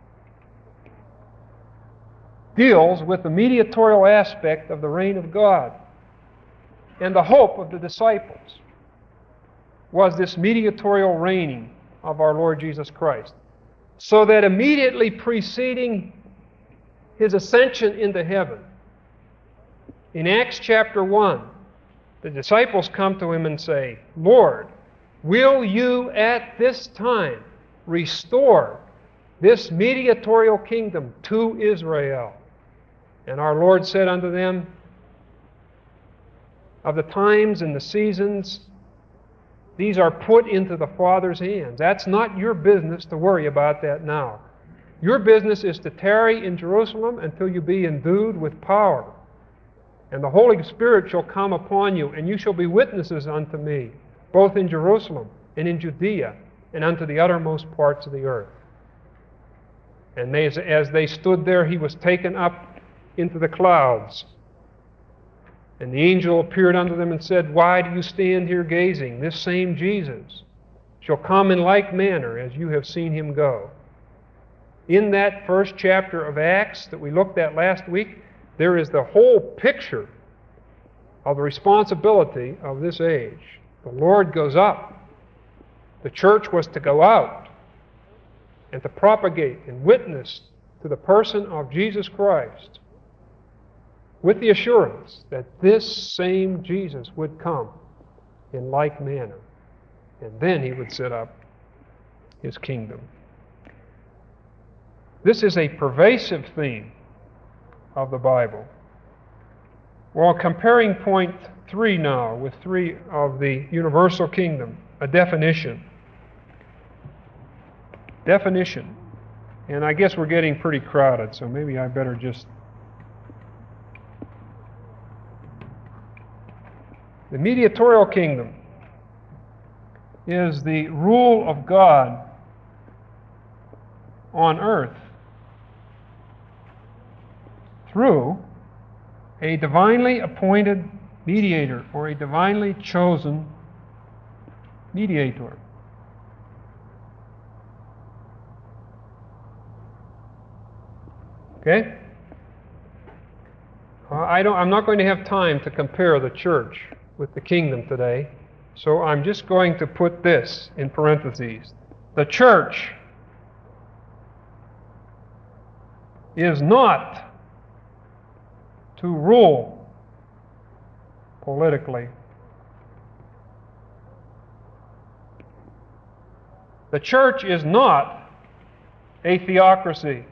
deals with the mediatorial aspect of the reign of God. And the hope of the disciples was this mediatorial reigning of our Lord Jesus Christ. So that immediately preceding His ascension into heaven, in Acts chapter 1, the disciples come to Him and say, Lord, will you at this time restore this mediatorial kingdom to Israel? And our Lord said unto them, of the times and the seasons, these are put into the Father's hands. That's not your business to worry about that now. Your business is to tarry in Jerusalem until you be endued with power. And the Holy Spirit shall come upon you, and you shall be witnesses unto me, both in Jerusalem and in Judea, and unto the uttermost parts of the earth. And as they stood there, he was taken up into the clouds. And the angel appeared unto them and said, Why do you stand here gazing? This same Jesus shall come in like manner as you have seen him go. In that first chapter of Acts that we looked at last week, there is the whole picture of the responsibility of this age. The Lord goes up. The church was to go out and to propagate and witness to the person of Jesus Christ, with the assurance that this same Jesus would come in like manner, and then he would set up his kingdom. This is a pervasive theme of the Bible. Well, comparing point 3 now with 3 of the universal kingdom, a definition. Definition. And I guess we're getting pretty crowded, so maybe I better just... The mediatorial kingdom is the rule of God on earth through a divinely appointed mediator or a divinely chosen mediator. Okay? I'm not going to have time to compare the church with the kingdom today, so I'm just going to put this in parentheses. The church is not to rule politically. The church is not a theocracy.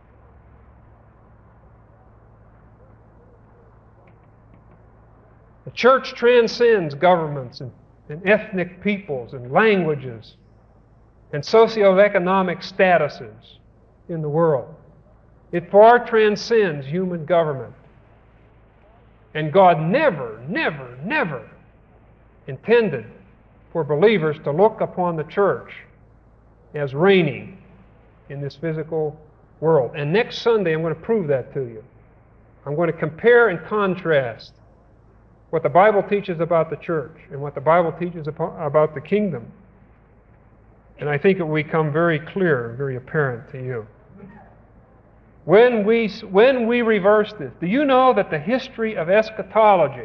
The church transcends governments and ethnic peoples and languages and socioeconomic statuses in the world. It far transcends human government. And God never, never, never intended for believers to look upon the church as reigning in this physical world. And next Sunday I'm going to prove that to you. I'm going to compare and contrast what the Bible teaches about the church and what the Bible teaches about the kingdom. And I think it will become very clear, very apparent to you. When we reverse this, do you know that the history of eschatology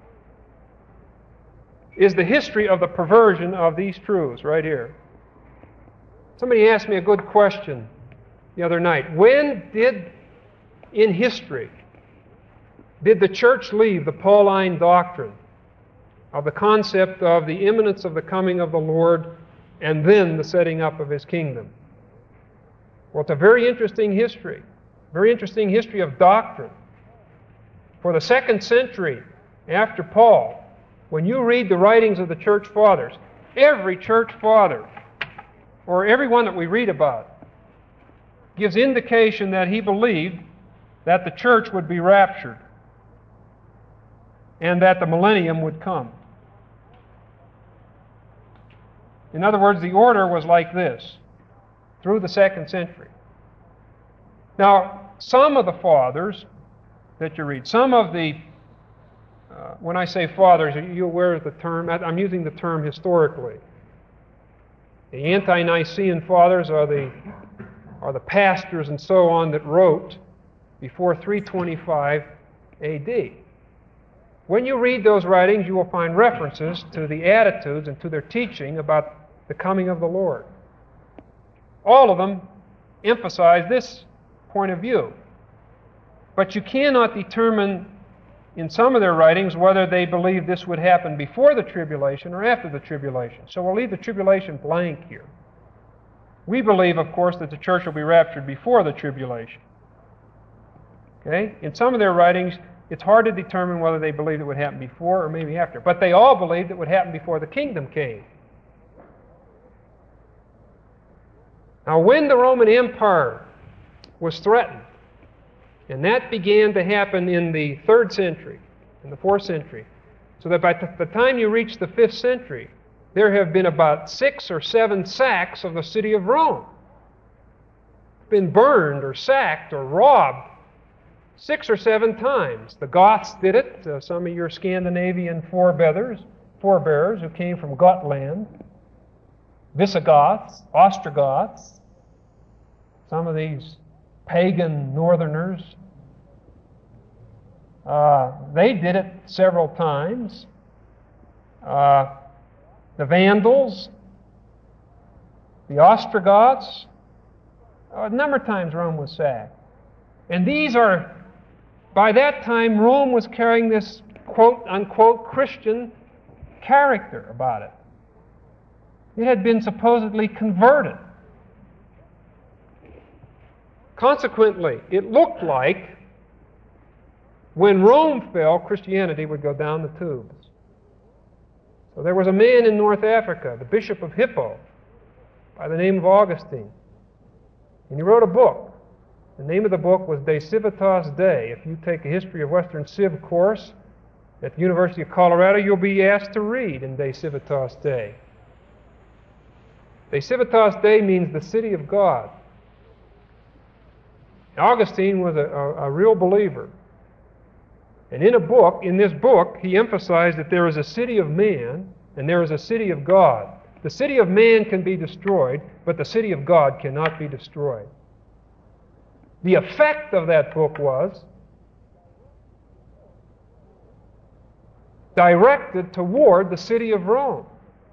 is the history of the perversion of these truths right here? Somebody asked me a good question the other night. When in history, did the church leave the Pauline doctrine of the concept of the imminence of the coming of the Lord and then the setting up of his kingdom? Well, it's a very interesting history of doctrine. For the 2nd century after Paul, when you read the writings of the church fathers, every church father, or every one that we read about, gives indication that he believed that the church would be raptured and that the millennium would come. In other words, the order was like this through the 2nd century. Now, some of the fathers that you read, some of the, when I say fathers, are you aware of the term? I'm using the term historically. The ante-Nicene fathers are the pastors and so on that wrote before 325 A.D. When you read those writings, you will find references to the attitudes and to their teaching about the coming of the Lord. All of them emphasize this point of view. But you cannot determine in some of their writings whether they believe this would happen before the tribulation or after the tribulation. So we'll leave the tribulation blank here. We believe, of course, that the church will be raptured before the tribulation. Okay? In some of their writings, It's hard to determine whether they believed it would happen before or maybe after. But they all believed it would happen before the kingdom came. Now, when the Roman Empire was threatened, and that began to happen in the 3rd century, in the 4th century, so that by the time you reach the 5th century, there have been about 6 or 7 sacks of the city of Rome. Been burned or sacked or robbed 6 or 7 times. The Goths did it. Some of your Scandinavian forebears who came from Gotland. Visigoths, Ostrogoths, some of these pagan northerners. They did it several times. The Vandals, the Ostrogoths, a number of times Rome was sacked. And these are, by that time, Rome was carrying this quote-unquote Christian character about it. It had been supposedly converted. Consequently, it looked like when Rome fell, Christianity would go down the tubes. So there was a man in North Africa, the Bishop of Hippo, by the name of Augustine. And he wrote a book. The name of the book was De Civitas Dei. If you take a History of Western Civ course at the University of Colorado, you'll be asked to read in De Civitas Dei. De Civitas Dei means the city of God. Augustine was a real believer. And in this book, he emphasized that there is a city of man and there is a city of God. The city of man can be destroyed, but the city of God cannot be destroyed. The effect of that book was directed toward the city of Rome.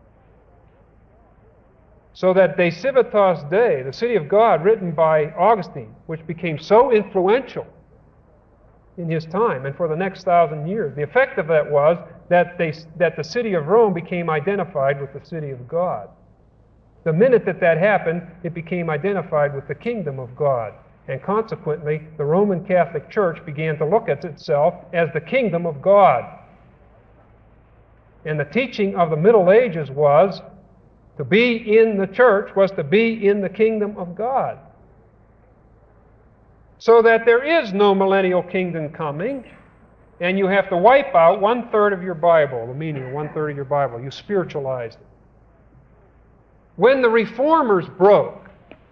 So that De Civitas Dei, the city of God, written by Augustine, which became so influential in his time and for the next 1,000 years, the effect of that was that the city of Rome became identified with the city of God. The minute that happened, it became identified with the kingdom of God. And consequently, the Roman Catholic Church began to look at itself as the kingdom of God. And the teaching of the Middle Ages was to be in the church was to be in the kingdom of God. So that there is no millennial kingdom coming, and you have to wipe out 1/3 of your Bible, the meaning of 1/3 of your Bible. You spiritualized it. When the Reformers broke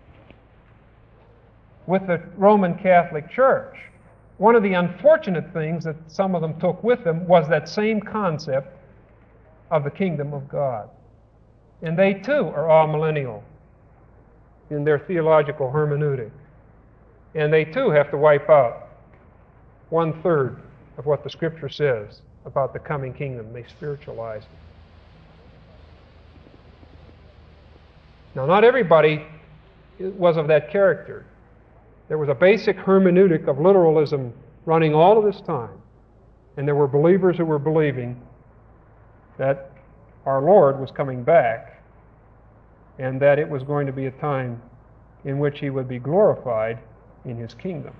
with the Roman Catholic Church, one of the unfortunate things that some of them took with them was that same concept of the kingdom of God. And they too are all millennial in their theological hermeneutic. And they too have to wipe out 1/3 of what the Scripture says about the coming kingdom. They spiritualize it. Now, not everybody was of that character. There was a basic hermeneutic of literalism running all of this time. And there were believers who were believing that our Lord was coming back and that it was going to be a time in which He would be glorified in His kingdom.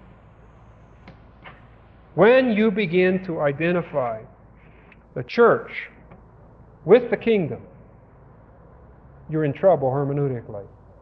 When you begin to identify the church with the kingdom, you're in trouble hermeneutically.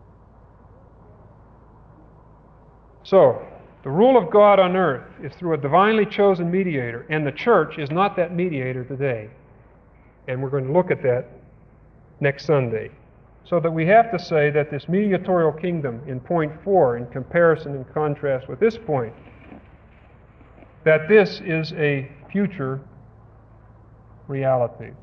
So, the rule of God on earth is through a divinely chosen mediator, and the church is not that mediator today. And we're going to look at that next Sunday. So that we have to say that this mediatorial kingdom in point 4, in comparison and contrast with this point, that this is a future reality.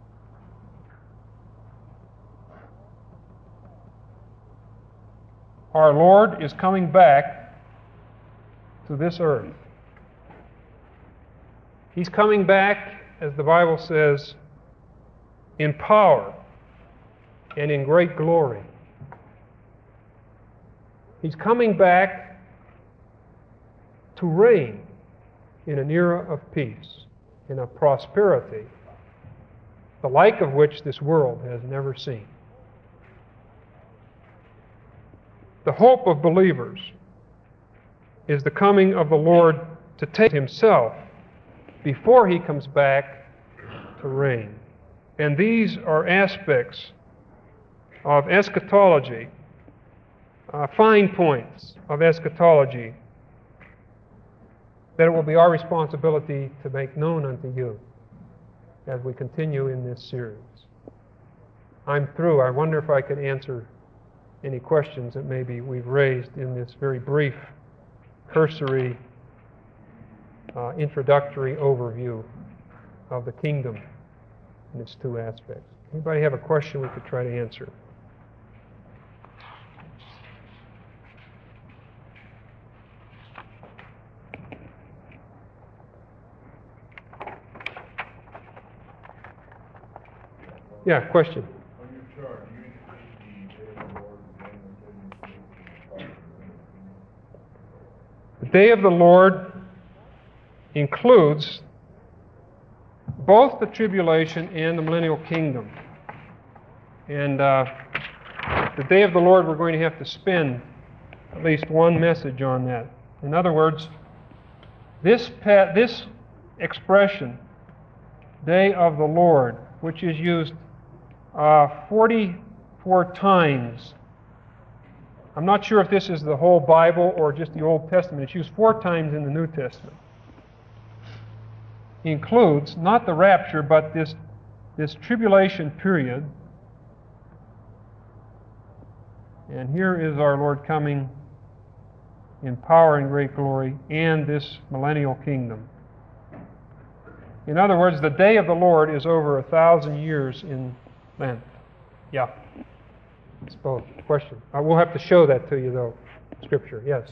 Our Lord is coming back to this earth. He's coming back, as the Bible says, in power and in great glory. He's coming back to reign in an era of peace, in a prosperity, the like of which this world has never seen. The hope of believers is the coming of the Lord to take Himself before He comes back to reign. And these are aspects of eschatology, fine points of eschatology, that it will be our responsibility to make known unto you as we continue in this series. I'm through. I wonder if I could answer any questions that maybe we've raised in this very brief, cursory, introductory overview of the kingdom in its two aspects. Anybody have a question we could try to answer? Yeah, question.
On your chart, you indicate the day of the Lord again.
The day of the Lord includes both the tribulation and the millennial kingdom. And the day of the Lord, we're going to have to spend at least one message on that. In other words, this expression, day of the Lord, which is used 44 times. I'm not sure if this is the whole Bible or just the Old Testament. It's used 4 times in the New Testament. It includes not the rapture, but this tribulation period. And here is our Lord coming in power and great glory, and this millennial kingdom. In other words, the day of the Lord is over 1,000 years in length. Yeah. It's both. Question. We'll have to show that to you, though. Scripture. Yes.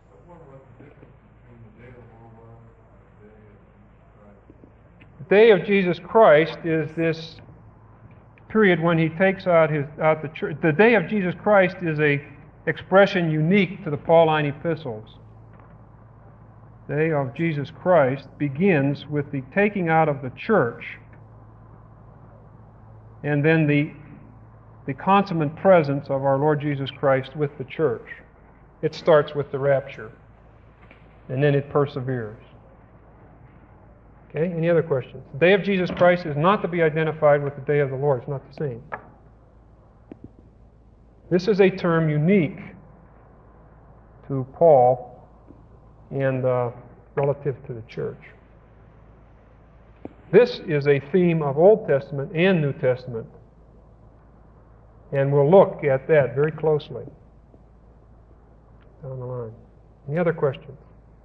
The day of Jesus Christ is this period when He takes out the church. The day of Jesus Christ is a expression unique to the Pauline epistles. The day of Jesus Christ begins with the taking out of the church, and then the consummate presence of our Lord Jesus Christ with the church. It starts with the rapture, and then it perseveres. Okay, any other questions? The day of Jesus Christ is not to be identified with the day of the Lord. It's not the same. This is a term unique to Paul and relative to the church. This is a theme of Old Testament and New Testament, and we'll look at that very closely down the line. Any other questions?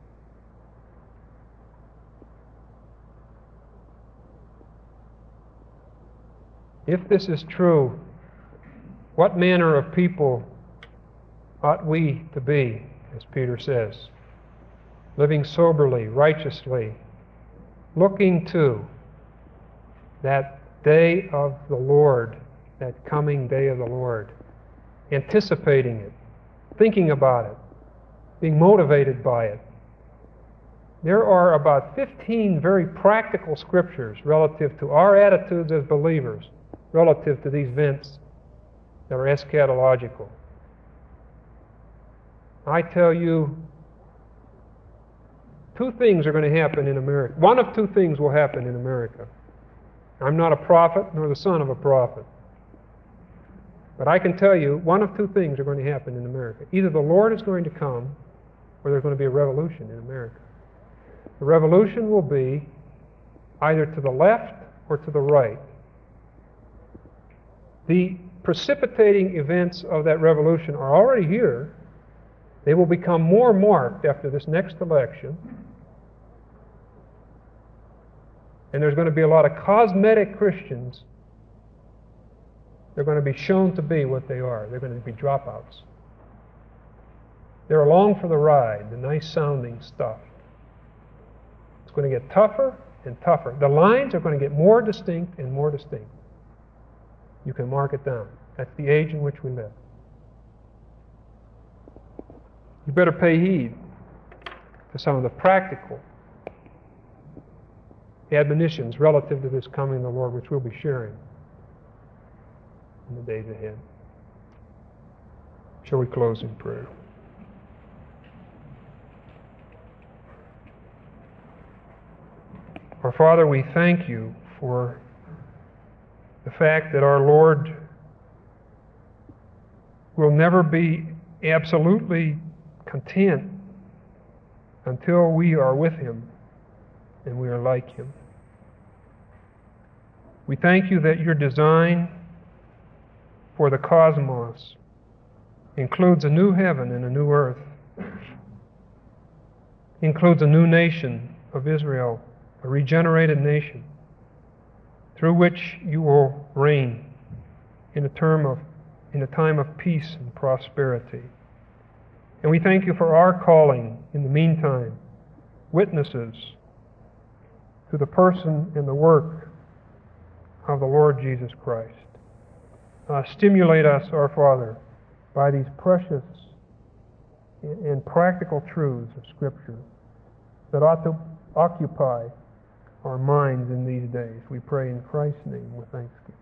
If this is true, what manner of people ought we to be, as Peter says? Living soberly, righteously, looking to that day of the Lord, that coming day of the Lord, anticipating it, thinking about it, being motivated by it. There are about 15 very practical scriptures relative to our attitudes as believers, relative to these events that are eschatological. I tell you, 2 things are going to happen in America. One of 2 things will happen in America. I'm not a prophet nor the son of a prophet. But I can tell you, one of 2 things are going to happen in America. Either the Lord is going to come, or there's going to be a revolution in America. The revolution will be either to the left or to the right. The precipitating events of that revolution are already here. They will become more marked after this next election. And there's going to be a lot of cosmetic Christians. They're going to be shown to be what they are. They're going to be dropouts. They're along for the ride, the nice sounding stuff. It's going to get tougher and tougher. The lines are going to get more distinct and more distinct. You can mark it down. That's the age in which we live. You better pay heed to some of the practical admonitions relative to this coming of the Lord, which we'll be sharing in the days ahead. Shall we close in prayer? Our Father, we thank you for the fact that our Lord will never be absolutely content until we are with Him and we are like Him. We thank you that your design for the cosmos includes a new heaven and a new earth, includes a new nation of Israel, a regenerated nation, through which you will reign in a time of peace and prosperity. And we thank you for our calling, in the meantime, witnesses to the person and the work of the Lord Jesus Christ. Stimulate us, our Father, by these precious and practical truths of Scripture that ought to occupy our minds in these days. We pray in Christ's name with thanksgiving.